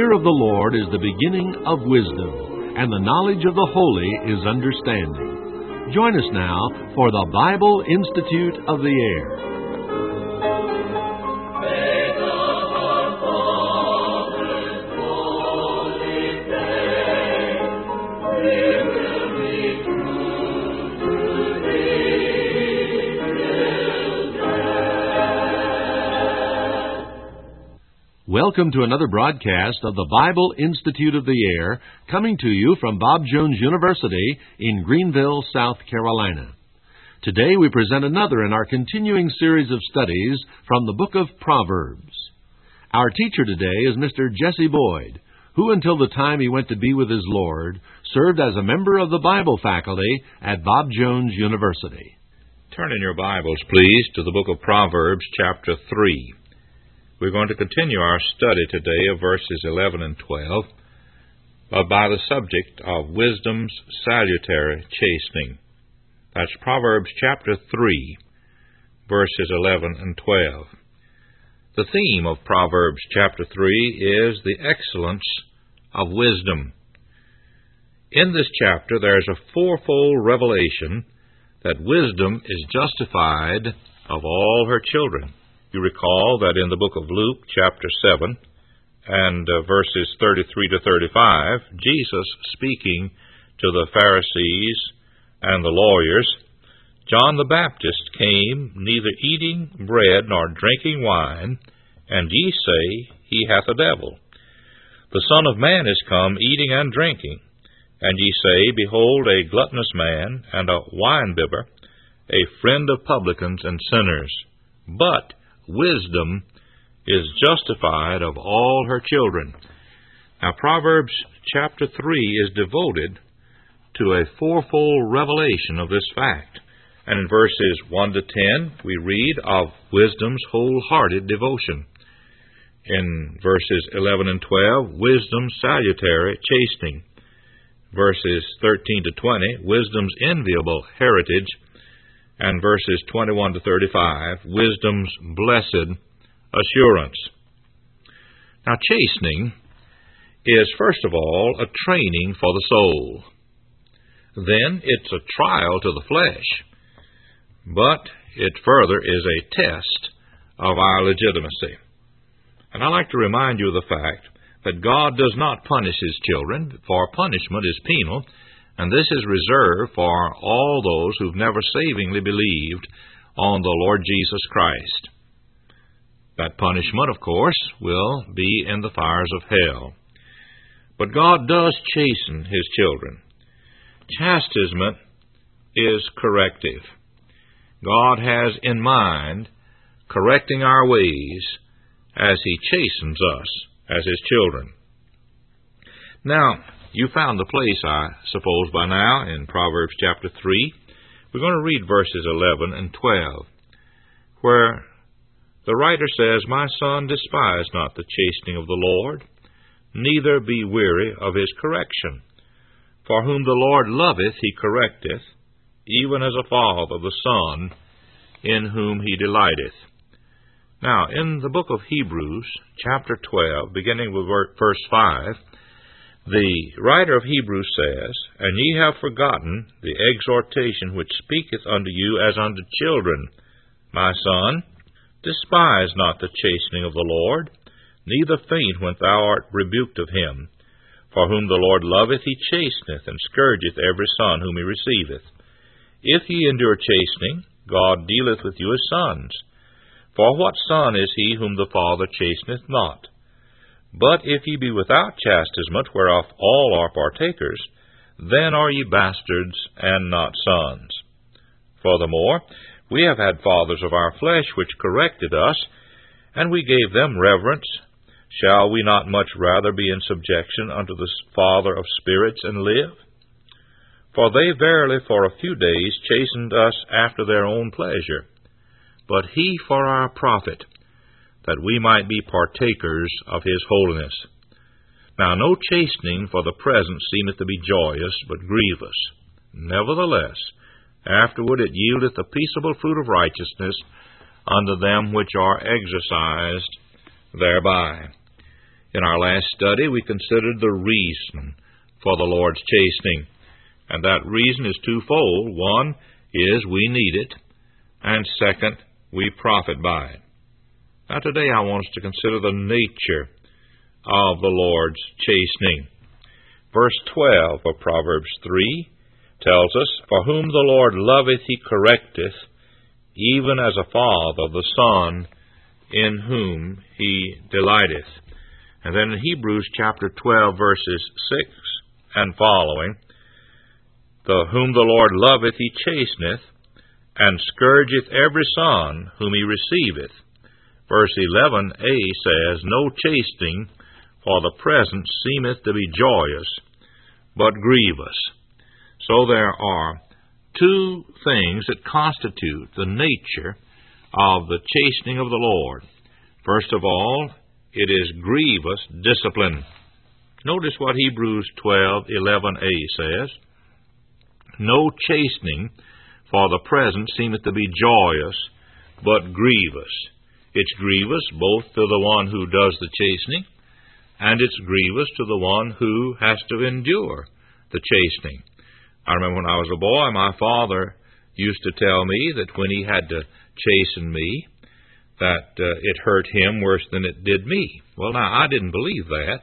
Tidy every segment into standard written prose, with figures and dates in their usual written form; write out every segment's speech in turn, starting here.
fear of the Lord is the beginning of wisdom, and the knowledge of the holy is understanding. Join us now for the Bible Institute of the Air. Welcome to another broadcast of the Bible Institute of the Air, coming to you from Bob Jones University in Greenville, South Carolina. Today we present another in our continuing series of studies from the book of Proverbs. Our teacher today is Mr. Jesse Boyd, who until the time he went to be with his Lord, served as a member of the Bible faculty at Bob Jones University. Turn in your Bibles, please, to the book of Proverbs, chapter 3. We're going to continue our study today of verses 11 and 12 by the subject of wisdom's salutary chastening. That's Proverbs chapter 3, verses 11 and 12. The theme of Proverbs chapter 3 is the excellence of wisdom. In this chapter there's a fourfold revelation that wisdom is justified of all her children. You recall that in the book of Luke, chapter 7, and verses 33 to 35, Jesus speaking to the Pharisees and the lawyers, John the Baptist came neither eating bread nor drinking wine, and ye say, he hath a devil. The Son of Man is come eating and drinking, and ye say, behold, a gluttonous man and a winebibber, a friend of publicans and sinners. But wisdom is justified of all her children. Now, Proverbs chapter 3 is devoted to a fourfold revelation of this fact. And in verses 1 to 10, we read of wisdom's wholehearted devotion. In verses 11 and 12, wisdom's salutary chastening. Verses 13 to 20, wisdom's enviable heritage. And verses 21 to 35, wisdom's blessed assurance. Now, chastening is, first of all, a training for the soul. Then it's a trial to the flesh. But it further is a test of our legitimacy. And I like to remind you of the fact that God does not punish His children, for punishment is penal, and this is reserved for all those who've never savingly believed on the Lord Jesus Christ. That punishment, of course, will be in the fires of hell. But God does chasten His children. Chastisement is corrective. God has in mind correcting our ways as He chastens us as His children. Now, you found the place, I suppose, by now in Proverbs chapter 3. We're going to read verses 11 and 12, where the writer says, My son, despise not the chastening of the Lord, neither be weary of His correction. For whom the Lord loveth, He correcteth, even as a father the son in whom He delighteth. Now, in the book of Hebrews, chapter 12, beginning with verse 5, the writer of Hebrews says, And ye have forgotten the exhortation which speaketh unto you as unto children. My son, despise not the chastening of the Lord, neither faint when thou art rebuked of Him. For whom the Lord loveth, He chasteneth, and scourgeth every son whom He receiveth. If ye endure chastening, God dealeth with you as sons. For what son is he whom the Father chasteneth not? But if ye be without chastisement, whereof all are partakers, then are ye bastards and not sons. Furthermore, we have had fathers of our flesh which corrected us, and we gave them reverence. Shall we not much rather be in subjection unto the Father of spirits and live? For they verily for a few days chastened us after their own pleasure, but He for our profit, that we might be partakers of His holiness. Now no chastening for the present seemeth to be joyous, but grievous. Nevertheless, afterward it yieldeth the peaceable fruit of righteousness unto them which are exercised thereby. In our last study, we considered the reason for the Lord's chastening, and that reason is twofold. One is we need it, and second, we profit by it. Now today I want us to consider the nature of the Lord's chastening. Verse 12 of Proverbs 3 tells us, "For whom the Lord loveth he correcteth, even as a father the son in whom he delighteth." And then in Hebrews chapter 12, verses 6 and following, "Whom the Lord loveth he chasteneth, and scourgeth every son whom he receiveth." Verse 11a says, "No chastening for the present seemeth to be joyous, but grievous." So there are two things that constitute the nature of the chastening of the Lord. First of all, it is grievous discipline. Notice what Hebrews 12:11a says. "No chastening for the present seemeth to be joyous, but grievous." It's grievous both to the one who does the chastening, and it's grievous to the one who has to endure the chastening. I remember when I was a boy, my father used to tell me that when he had to chasten me, that it hurt him worse than it did me. Well, now, I didn't believe that.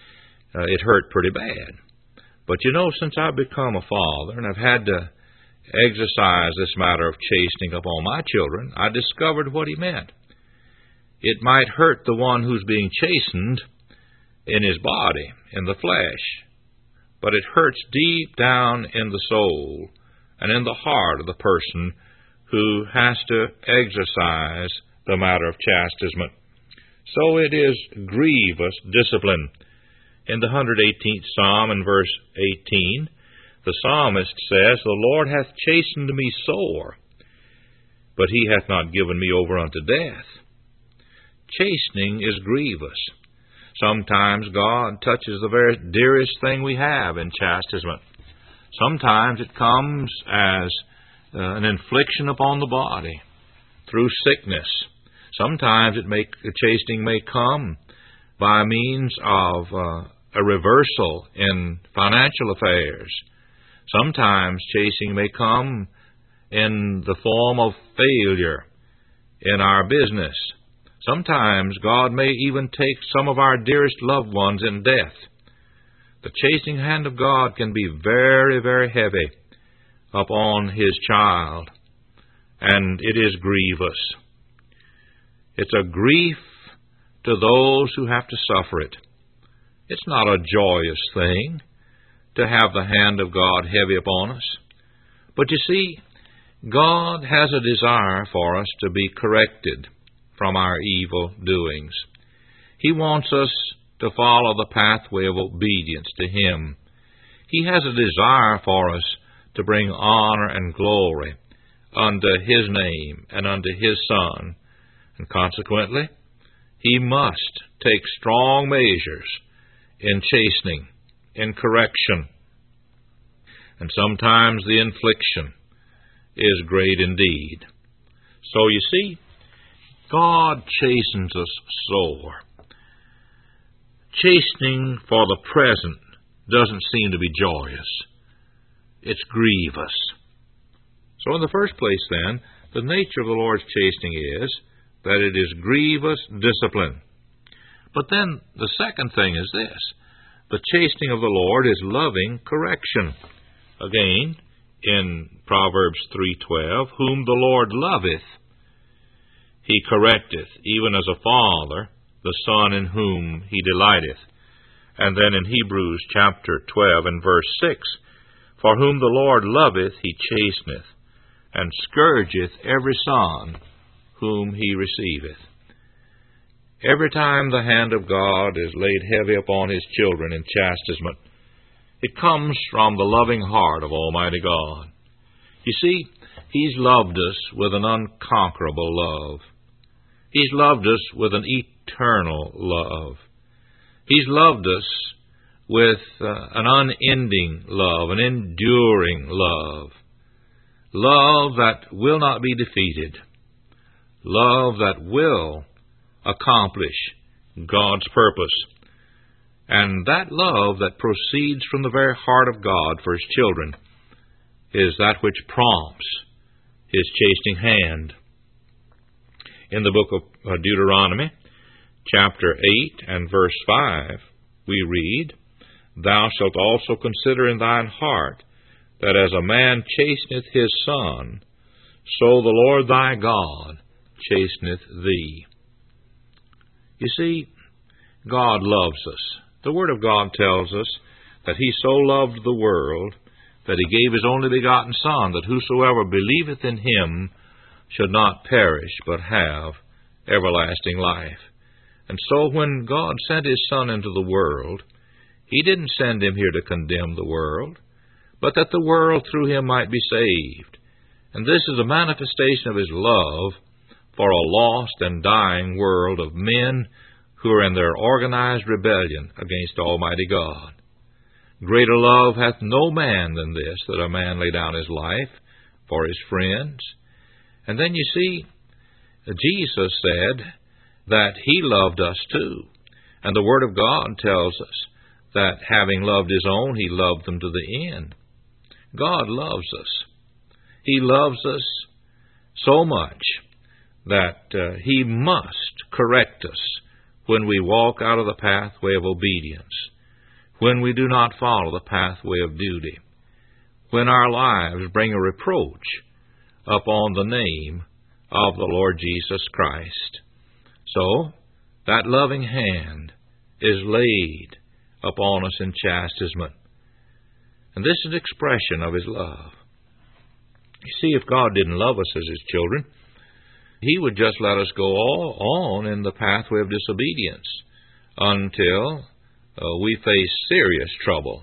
It hurt pretty bad. But you know, since I've become a father and I've had to exercise this matter of chastening upon my children, I discovered what he meant. It might hurt the one who's being chastened in his body, in the flesh, but it hurts deep down in the soul and in the heart of the person who has to exercise the matter of chastisement. So it is grievous discipline. In the 118th Psalm, in verse 18, the psalmist says, "The Lord hath chastened me sore, but he hath not given me over unto death." Chastening is grievous. Sometimes God touches the very dearest thing we have in chastisement. Sometimes it comes as an infliction upon the body through sickness. Sometimes chastening may come by means of a reversal in financial affairs. Sometimes chastening may come in the form of failure in our business. Sometimes God may even take some of our dearest loved ones in death. The chastening hand of God can be very, very heavy upon His child, and it is grievous. It's a grief to those who have to suffer it. It's not a joyous thing to have the hand of God heavy upon us. But you see, God has a desire for us to be corrected from our evil doings. He wants us to follow the pathway of obedience to Him. He has a desire for us to bring honor and glory unto His name and unto His Son. And consequently, He must take strong measures in chastening, in correction. And sometimes the infliction is great indeed. So you see, God chastens us sore. Chastening for the present doesn't seem to be joyous. It's grievous. So in the first place then, the nature of the Lord's chastening is that it is grievous discipline. But then the second thing is this: the chastening of the Lord is loving correction. Again, in Proverbs 3:12, "Whom the Lord loveth, He correcteth, even as a father, the son in whom He delighteth." And then in Hebrews chapter 12 and verse 6, "For whom the Lord loveth, He chasteneth, and scourgeth every son whom He receiveth." Every time the hand of God is laid heavy upon His children in chastisement, it comes from the loving heart of Almighty God. You see, He's loved us with an unconquerable love. He's loved us with an eternal love. He's loved us with an unending love, an enduring love. Love that will not be defeated. Love that will accomplish God's purpose. And that love that proceeds from the very heart of God for His children is that which prompts His chastening hand. In the book of Deuteronomy, chapter 8 and verse 5, we read, Thou shalt also consider in thine heart that as a man chasteneth his son, so the Lord thy God chasteneth thee. You see, God loves us. The Word of God tells us that He so loved the world that He gave His only begotten Son, that whosoever believeth in Him should not perish, but have everlasting life. And so when God sent His Son into the world, He didn't send Him here to condemn the world, but that the world through Him might be saved. And this is a manifestation of His love for a lost and dying world of men who are in their organized rebellion against Almighty God. Greater love hath no man than this, that a man lay down his life for his friends. And then you see, Jesus said that He loved us too. And the Word of God tells us that having loved His own, He loved them to the end. God loves us. He loves us so much that He must correct us when we walk out of the pathway of obedience, when we do not follow the pathway of duty, when our lives bring a reproach upon the name of the Lord Jesus Christ. So, that loving hand is laid upon us in chastisement. And this is an expression of His love. You see, if God didn't love us as His children, He would just let us go on in the pathway of disobedience until we face serious trouble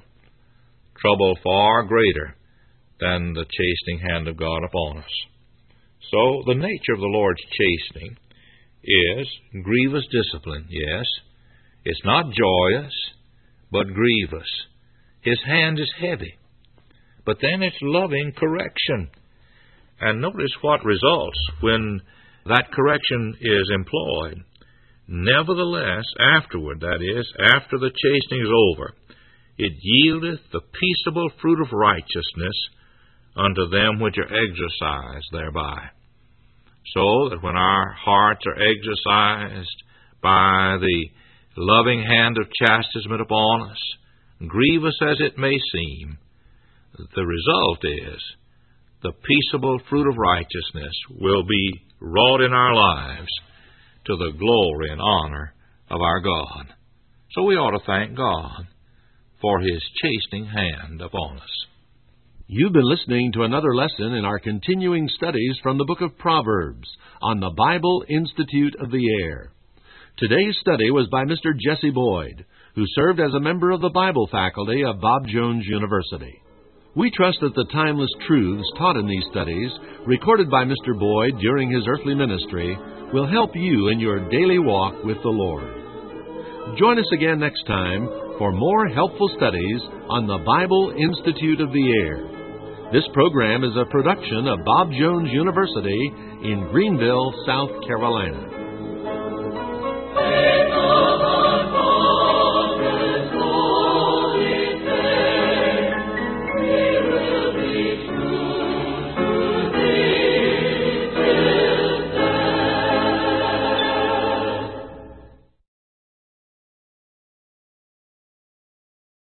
far greater than the chastening hand of God upon us. So, the nature of the Lord's chastening is grievous discipline, yes. It's not joyous, but grievous. His hand is heavy, but then it's loving correction. And notice what results when that correction is employed. Nevertheless, afterward, that is, after the chastening is over, it yieldeth the peaceable fruit of righteousness unto them which are exercised thereby. So that when our hearts are exercised by the loving hand of chastisement upon us, grievous as it may seem, the result is the peaceable fruit of righteousness will be wrought in our lives to the glory and honor of our God. So we ought to thank God for His chastening hand upon us. You've been listening to another lesson in our continuing studies from the book of Proverbs on the Bible Institute of the Air. Today's study was by Mr. Jesse Boyd, who served as a member of the Bible faculty of Bob Jones University. We trust that the timeless truths taught in these studies, recorded by Mr. Boyd during his earthly ministry, will help you in your daily walk with the Lord. Join us again next time for more helpful studies on the Bible Institute of the Air. This program is a production of Bob Jones University in Greenville, South Carolina.